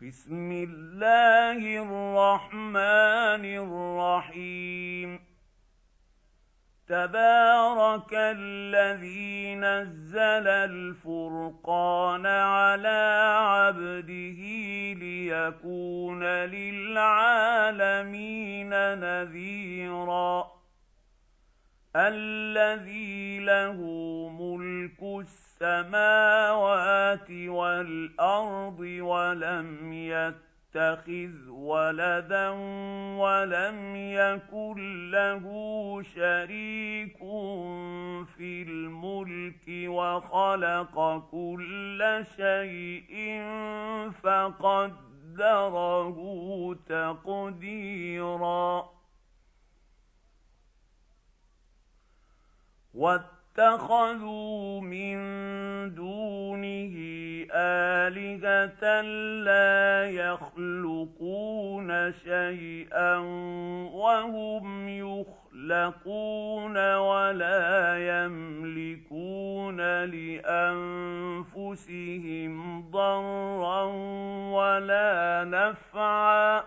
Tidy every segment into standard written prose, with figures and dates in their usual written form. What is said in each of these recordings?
بسم الله الرحمن الرحيم. تبارك الذي نزل الفرقان على عبده ليكون للعالمين نذيرا. الذي له ملك السماوات والأرض ولم يتخذ ولدا ولم يكن له شريك في الملك وخلق كل شيء فقدره تقديرا. واتخذوا من دونه آلهة لا يخلقون شيئا وهم يخلقون ولا يملكون لأنفسهم ضرا ولا نفعا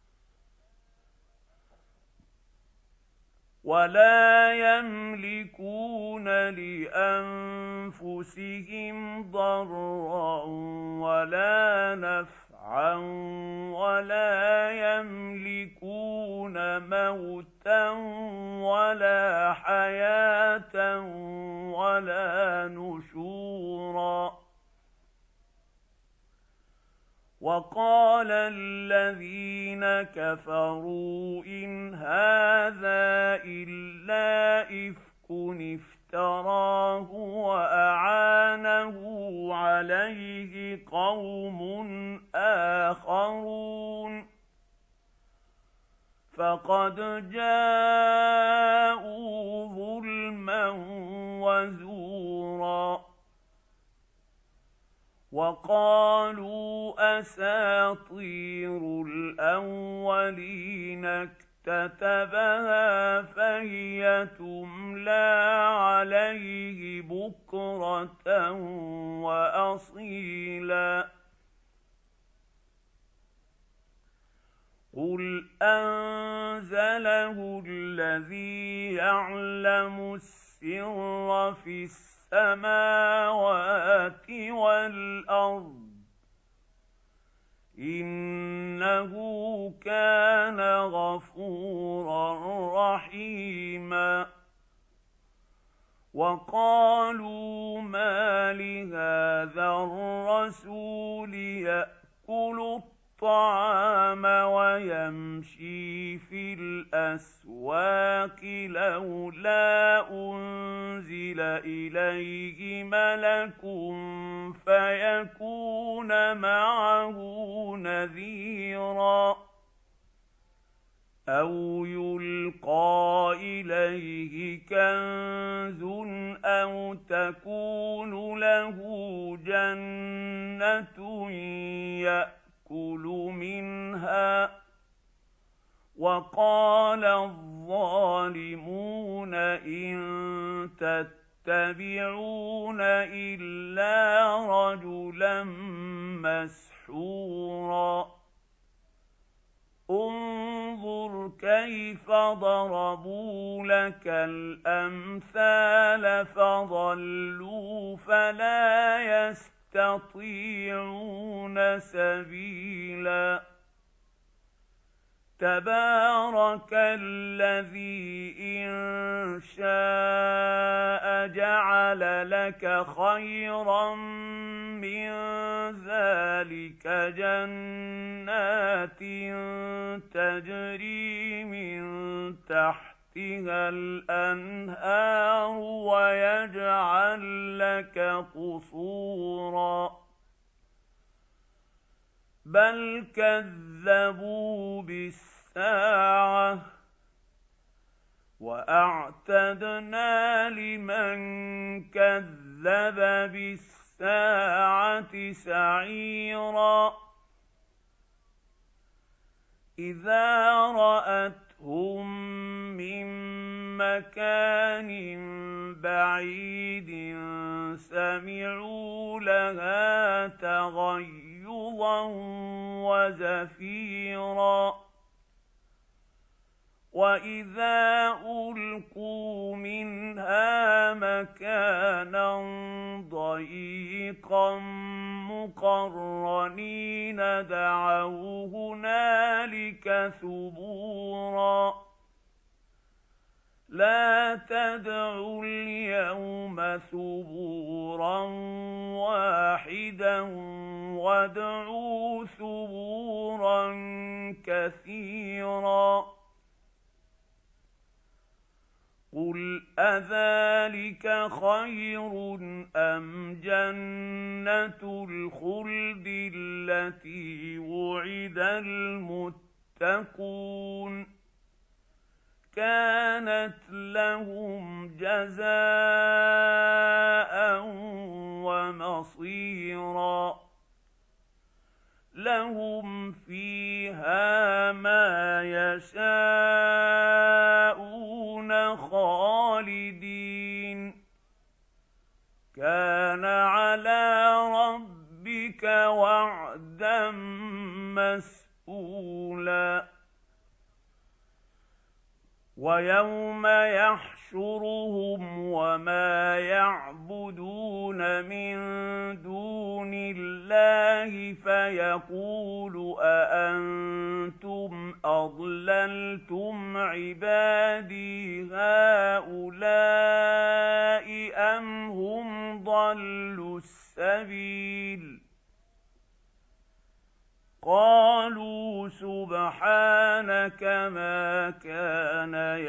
ولا يملكون موتا ولا حياة ولا نشورا. وقال الذين كفروا إن هذا إلا إفك افتراه وأعانه عليه قوم آخرون فقد جاءوا ظلما وزورا. وقالوا أساطير الأولين اكتتبها فهي تملى عليه بكرة وأصيلا. قل أنزله الذي يعلم السر في السماوات والأرض إنه كان غفورا رحيما. وقالوا ما لهذا الرسول يأكل الطعام ويمشي في الأسواق لولا أنزل إليه ملك فيكون معه نذيرا أو يلقى إليه كنز أو تكون له جنة يأكل منها. وقال الظالمون إن تتبعون إلا رجلا مسحورا. انظر كيف ضربوا لك الأمثال فضلوا فلا يستطيعون سبيلا. تبارك الذي إن شاء جعل لك خيرا من ذلك جنات تجري من تحتها الأنهار ويجعل لك قصورا. بل كذبوا بالساعة وأعتدنا لمن كذب بالساعة سعيرا. إذا رأتهم من مكان بعيد سمعوا لها تغيظا وزفيرا وإذا ألقوا منها مكانا ضيقا مقرنين دعوا هنالك ثبورا لا تدعوا اليوم ثبورا واحدا وادعوا ثبورا كثيرا قل أذلك خير أم جنة الخلد التي وعد المتقون كانت لهم جزاء ومصيرا لهم فيها ما يشاءون خالدين كان على ربك وعدا مسئولا ويوم يحشرهم وما يعبدون من دون الله فيقول أأنتم أضللتم عبادي هؤلاء أم هم ضلوا السبيل قالوا سبحانك ما كان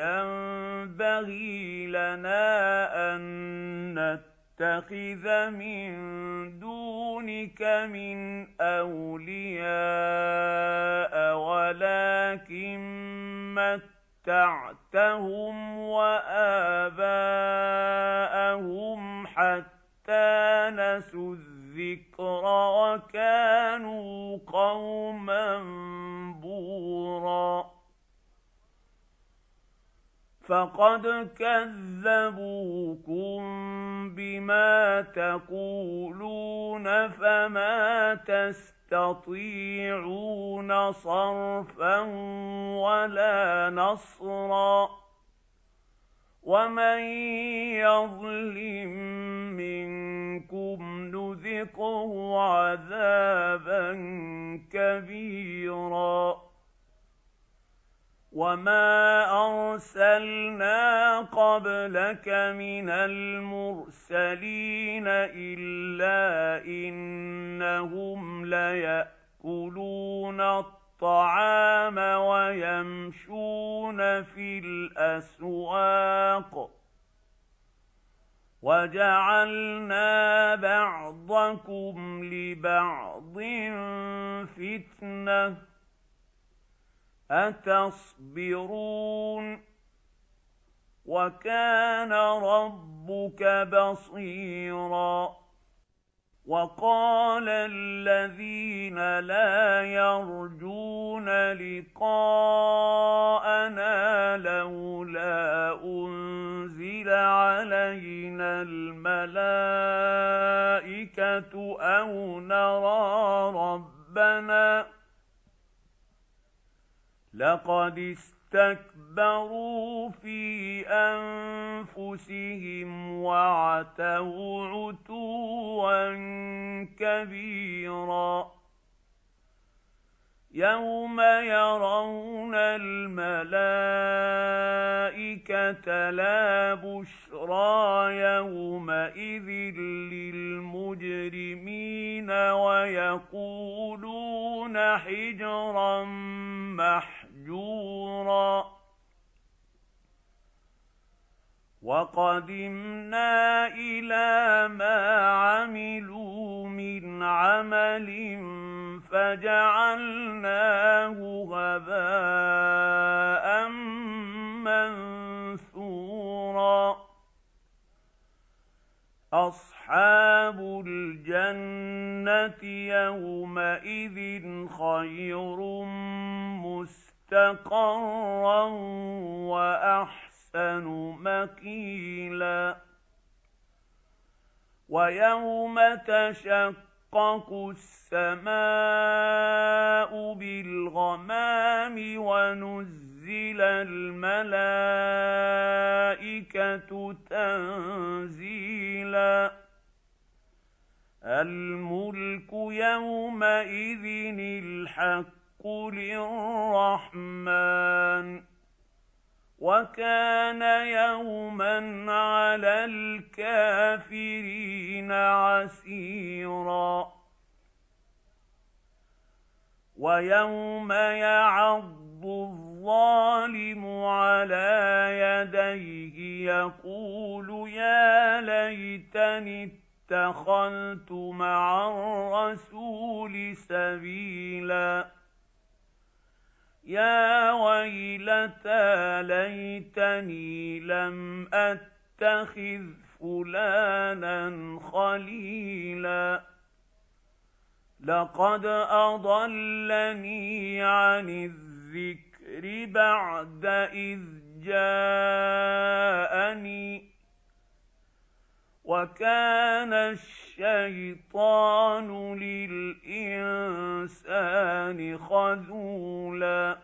ينبغي لنا أن نتخذ من دونك من أولياء ولكن متعتهم وآباءهم حتى نسوا الذكر وكانوا قوما بورا فقد كذبوكم بما تقولون فما تستطيعون صرفا ولا نصرا ومن يظلم منكم نذقه عذابا كبيرا وما أرسلنا قبلك من المرسلين إلا إنهم ليأكلون الطعام ويمشون في الأسواق وجعلنا بعضكم لبعض فتنة أتصبرون وكان ربك بصيرا وقال الذين لا يرجون لقاءنا لولا أنزل علينا الملائكة أو نرى ربنا لقد استكبروا في أنفسهم وعتوا عتوا كبيرا يوم يرون الملائكة لا بشرى يومئذ للمجرمين ويقولون حجرا محجورا وقدمنا إلى ما عملوا من عمل فجعلناه هباء منثورا أصحاب الجنة يومئذ خير مستقرا وأحسن مقيلا ويوم تشقق السماء وَنُزِّلَ الْمَلَائِكَةُ تَنزِيلًا الْمُلْكُ يَوْمَئِذٍ الْحَقُّ لِلرَّحْمَنِ وَكَانَ يَوْمًا عَلَى الْكَافِرِينَ عَسِيرًا وَيَوْمَ يَعَضُّ الظَّالِمُ عَلَىٰ يَدَيْهِ يَقُولُ يَا لَيْتَنِي اتَّخَذْتُ مَعَ الرَّسُولِ سَبِيلًا يَا وَيْلَتَىٰ لَيْتَنِي لَمْ أَتَّخِذْ فُلَانًا خَلِيلًا لَقَدْ أَضَلَّنِي عَنِ الذِّكْرِ بَعْدَ إِذْ جَاءَنِي وَكَانَ الشَّيْطَانُ لِلْإِنسَانِ خَذُولًا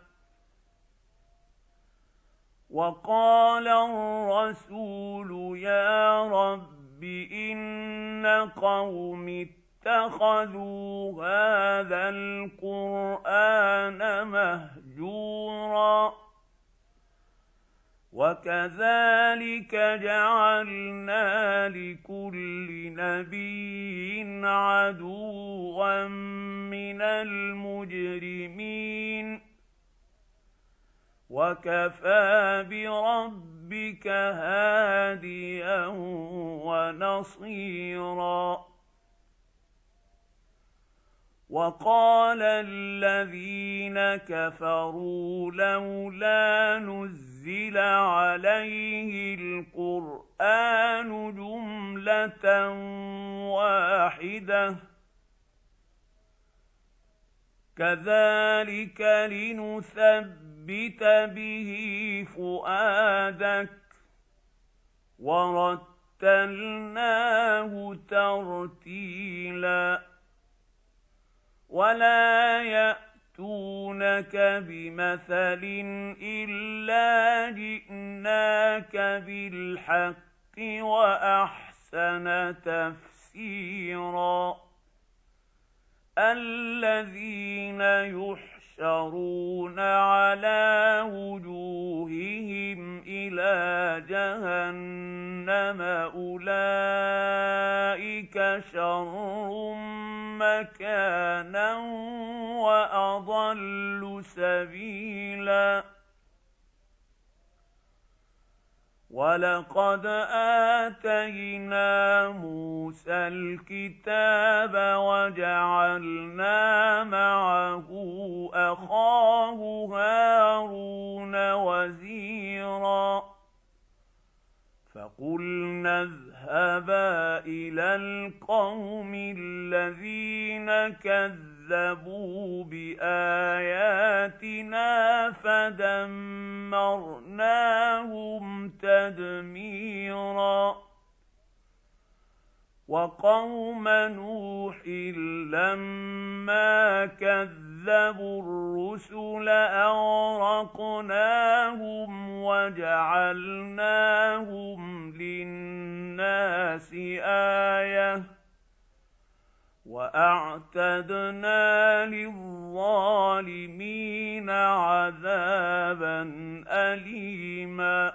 وَقَالَ الرَّسُولُ يَا رَبِّ إِنَّ قَوْمِي اتَّخَذُوا هَٰذَا الْقُرْآنَ مَهْجُورًا وَكَذَٰلِكَ جَعَلْنَا لِكُلِّ نَبِيٍّ عَدُوًّا مِّنَ الْمُجْرِمِينَ وَكَفَىٰ بِرَبِّكَ هَادِيًا وَنَصِيرًا وَقَالَ الَّذِينَ كَفَرُوا لَوْلَا نُزِّلَ عَلَيْهِ الْقُرْآنُ جُمْلَةً وَاحِدَةً كَذَٰلِكَ لِنُثَبِّتَ بِهِ فُؤَادَكَ وَرَتَّلْنَاهُ تَرْتِيلًا وَلَا يَأْتُونَكَ بِمَثَلٍ إِلَّا جِئْنَاكَ بِالْحَقِّ وَأَحْسَنَ تَفْسِيرًا الَّذِينَ يُحْشَرُونَ عَلَىٰ وُجُوهِهِمْ إِلَىٰ جَهَنَّمَ أُولَٰئِكَ شَرٌّ مَّكَانًا وَأَضَلُّ سَبِيلًا وَلَقَدْ آتَيْنَا مُوسَى الْكِتَابَ وَجَعَلْنَا مَعَهُ أَخَاهُ هَارُونَ وَزِيرًا فَقُلْنَا اذْهَبَا إِلَى الْقَوْمِ الَّذِينَ كَذَّبُوا بِآيَاتِنَا فَدَمَّرْنَاهُمْ تَدْمِيرًا وَقَوْمَ نُوحٍ لَّمَّا كَذَّبُوا الرُّسُلَ أَغْرَقْنَاهُمْ وَجَعَلْنَاهُمْ لِلنَّاسِ آيَةً وَأَعْتَدْنَا لِلظَّالِمِينَ عَذَابًا أَلِيمًا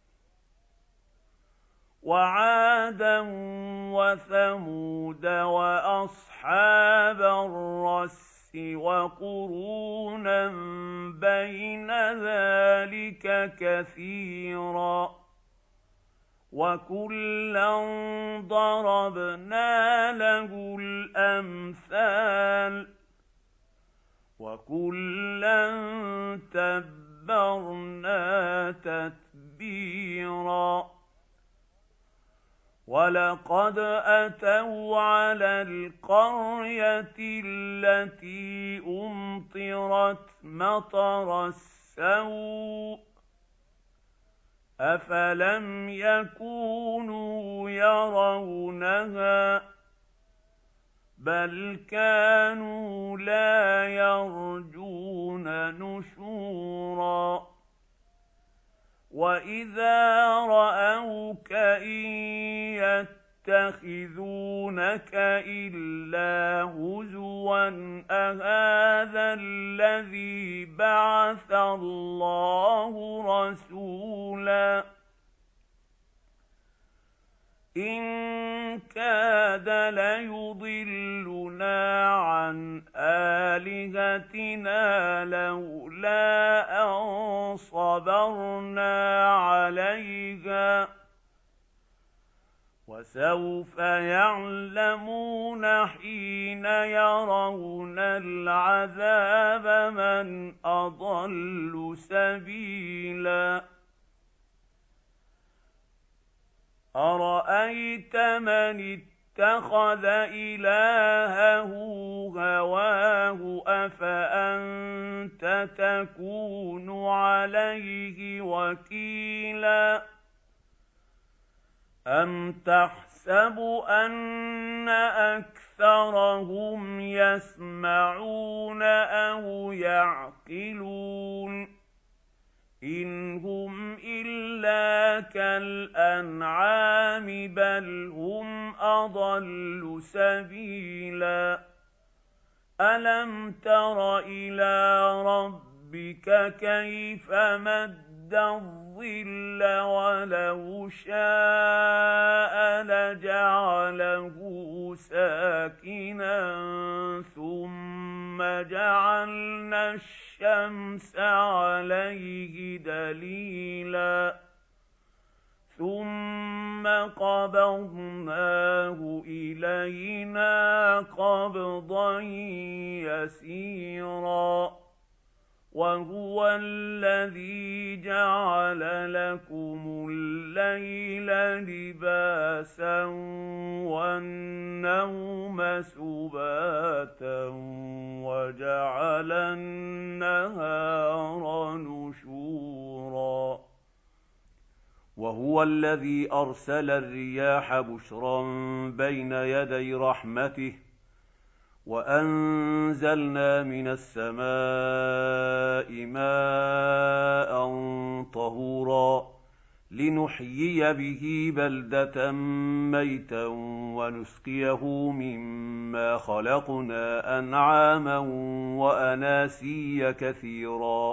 وَعَادًا وَثَمُودَ وَأَصْحَابَ الرَّسِّ وَقُرُونًا بَيْنَ ذَٰلِكَ كَثِيرًا وَكُلًّا ضَرَبْنَا لَهُ الْأَمْثَالَ وَكُلًّا تَبَّرْنَا تَتْبِيرًا وَلَقَدْ أَتَوْا عَلَى الْقَرْيَةِ الَّتِي أُمْطِرَتْ مَطَرَ السَّوْءِ أَفَلَمْ يَكُونُوا يَرَوْنَهَا بَلْ كَانُوا لَا يَرْجُونَ نُشُورًا وَإِذَا رَأَوْكَ إِن يَتَّخِذُونَكَ إِلَّا هُزُوًا أَهَٰذَا الَّذِي بَعَثَ اللَّهُ رَسُولًا إِن كَادَ لَيُضِلُّنَا عَنْ آلِهَتِنَا لَوْلَا أَن صَبَرْنَا عَلَيْهَا ۚ وَسَوْفَ يَعْلَمُونَ حِينَ يَرَوْنَ الْعَذَابَ مَنْ أَضَلُّ سَبِيلًا أَرَأَيْتَ مَنِ اتَّخَذَ إِلَٰهَهُ هَوَاهُ أَفَأَنتَ تَكُونُ عَلَيْهِ وَكِيلًا أَمْ تَحْسَبُ أَنَّ أَكْثَرَهُمْ يَسْمَعُونَ أَوْ يَعْقِلُونَ إِنْ هُمْ إِلَّا كَالْأَنْعَامِ بَلْ هُمْ أَضَلُّ سَبِيلًا أَلَمْ تَرَ إِلَىٰ رَبِّكَ كَيْفَ مَدَّ الظِّلَّ وَلَوْ شَاءَ لَجَعَلَهُ سَاكِنًا ثُمَّ جَعَلْنَا الشَّمْسَ عَلَيْهِ دَلِيلًا ثُمَّ قَبَضْنَاهُ إِلَيْنَا قَبْضًا يَسِيرًا وَهُوَ الَّذِي جَعَلَ لَكُمُ اللَّيْلَ لِبَاسًا وَالنَّوْمَ سُبَاتًا وَجَعَلَ النَّهَارَ نُشُورًا وَهُوَ الَّذِي أَرْسَلَ الرِّيَاحَ بُشْرًا بَيْنَ يَدَيْ رَحْمَتِهِ وَأَنزَلْنَا مِنَ السَّمَاءِ مَاءً طَهُورًا لِنُحْيِيَ بِهِ بَلْدَةً مَّيْتًا وَنُسْقِيَهُ مِمَّا خَلَقْنَا أَنْعَامًا وَأَنَاسِيَّ كَثِيرًا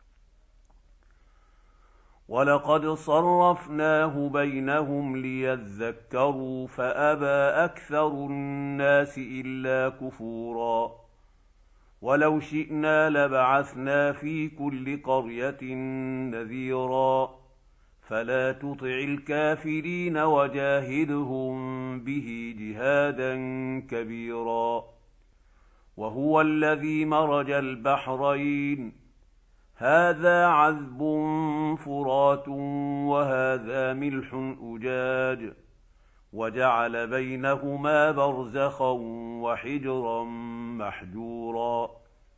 وَلَقَدْ صَرَّفْنَاهُ بَيْنَهُمْ لِيَذَّكَّرُوا فَأَبَىٰ أَكْثَرُ النَّاسِ إِلَّا كُفُورًا وَلَوْ شِئْنَا لَبَعَثْنَا فِي كُلِّ قَرْيَةٍ نَذِيرًا فَلَا تُطِعِ الْكَافِرِينَ وَجَاهِدْهُم بِهِ جِهَادًا كَبِيرًا وَهُوَ الَّذِي مَرَجَ الْبَحْرَيْنِ هَٰذَا عَذْبٌ فُرَاتٌ وَهَٰذَا مِلْحٌ أُجَاجٌ وَجَعَلَ بَيْنَهُمَا بَرْزَخًا وَحِجْرًا مَّحْجُورًا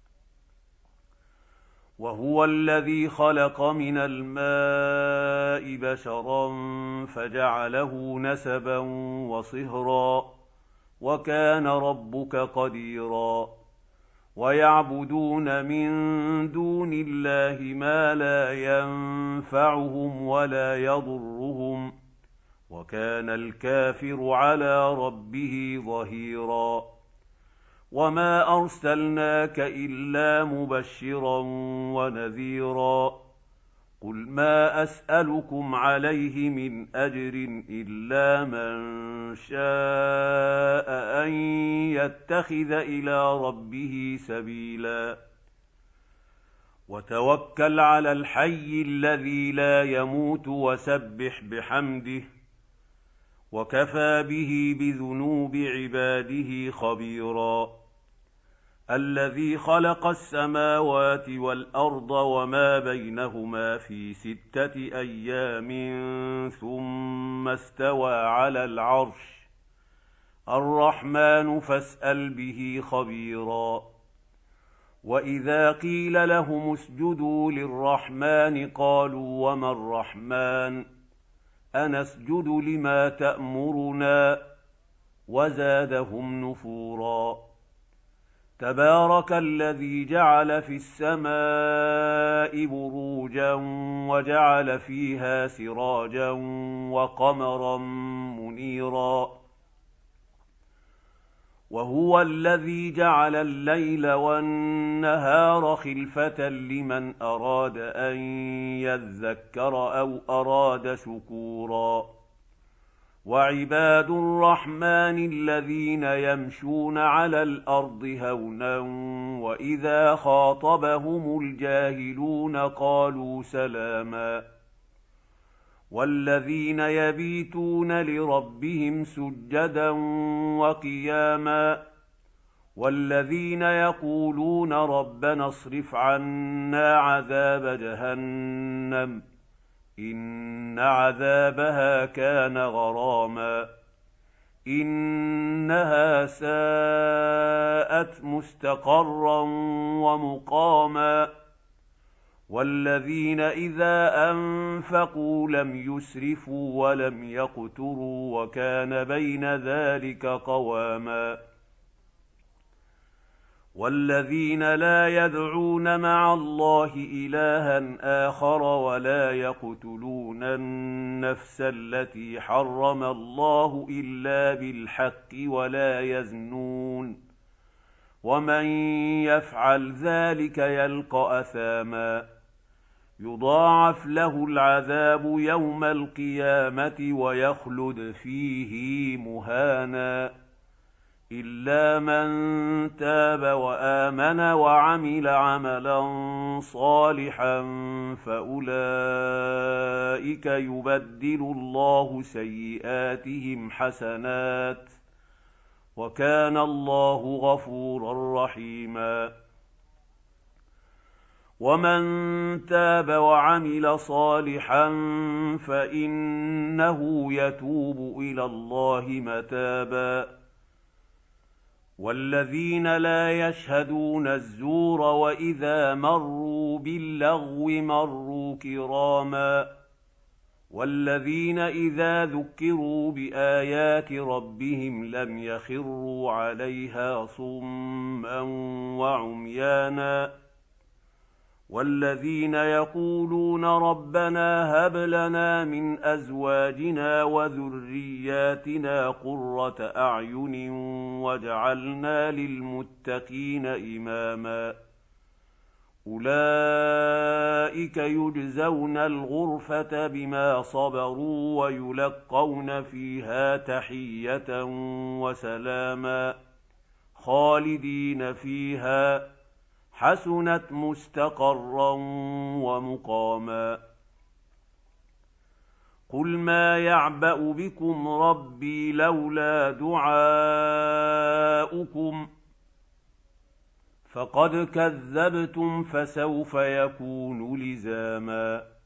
وَهُوَ الَّذِي خَلَقَ مِنَ الْمَاءِ بَشَرًا فَجَعَلَهُ نَسَبًا وَصِهْرًا وَكَانَ رَبُّكَ قَدِيرًا وَيَعْبُدُونَ مِن دُونِ اللَّهِ مَا لَا يَنفَعُهُمْ وَلَا يَضُرُّهُمْ وَكَانَ الْكَافِرُ عَلَىٰ رَبِّهِ ظَهِيرًا وَمَا أَرْسَلْنَاكَ إِلَّا مُبَشِّرًا وَنَذِيرًا قُلْ مَا أَسْأَلُكُمْ عَلَيْهِ مِنْ أَجْرٍ إِلَّا مَن شَاءَ أَن يَتَّخِذَ إِلَىٰ رَبِّهِ سَبِيلًا وَتَوَكَّلْ عَلَى الْحَيِّ الَّذِي لَا يَمُوتُ وَسَبِّحْ بِحَمْدِهِ وَكَفَىٰ بِهِ بِذُنُوبِ عِبَادِهِ خَبِيرًا الَّذِي خَلَقَ السَّمَاوَاتِ وَالْأَرْضَ وَمَا بَيْنَهُمَا فِي 6 أَيَّامٍ ثُمَّ اسْتَوَىٰ عَلَى الْعَرْشِ الرَّحْمَٰنُ فَاسْأَلْ بِهِ خَبِيرًا وَإِذَا قِيلَ لَهُمُ اسْجُدُوا لِلرَّحْمَٰنِ قَالُوا وَمَا الرَّحْمَٰنُ أَنَسْجُدُ لِمَا تَأْمُرُنَا وَزَادَهُمْ نُفُورًا تبارك الذي جعل في السماء بروجا وجعل فيها سراجا وقمرا منيرا وهو الذي جعل الليل والنهار خلفة لمن أراد أن يذكر أو أراد شكورا وعباد الرحمن الذين يمشون على الأرض هونا وإذا خاطبهم الجاهلون قالوا سلاما والذين يبيتون لربهم سجدا وقياما والذين يقولون ربنا اصرف عنا عذاب جهنم إن عذابها كان غراما إنها ساءت مستقرا ومقاما والذين إذا أنفقوا لم يسرفوا ولم يقتروا وكان بين ذلك قواما والذين لا يدعون مع الله إلها آخر ولا يقتلون النفس التي حرم الله إلا بالحق ولا يزنون ومن يفعل ذلك يلقى أثاما يضاعف له العذاب يوم القيامة ويخلد فيه مهانا إلا من تاب وآمن وعمل عملا صالحا فأولئك يبدل الله سيئاتهم حسنات وكان الله غفورا رحيما ومن تاب وعمل صالحا فإنه يتوب إلى الله متابا والذين لا يشهدون الزور وإذا مروا باللغو مروا كراما والذين إذا ذكروا بآيات ربهم لم يخروا عليها صما وعميانا والذين يقولون ربنا هب لنا من أزواجنا وذرياتنا قرة أعين واجعلنا للمتقين إماما أولئك يجزون الغرفة بما صبروا ويلقون فيها تحية وسلاما خالدين فيها حسنت مستقرا ومقاما قل ما يعبأ بكم ربي لولا دعاؤكم فقد كذبتم فسوف يكون لزاما